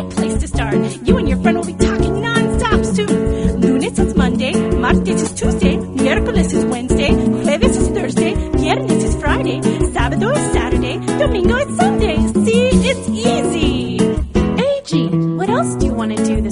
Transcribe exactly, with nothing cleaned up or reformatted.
great place to start. You and your friend will be talking non-stop soon. Lunes is Monday, martes is Tuesday, miércoles is Wednesday, jueves is Thursday, viernes is Friday, sábado is Saturday, domingo is Sunday. See, it's easy. A G, what else do you want to do this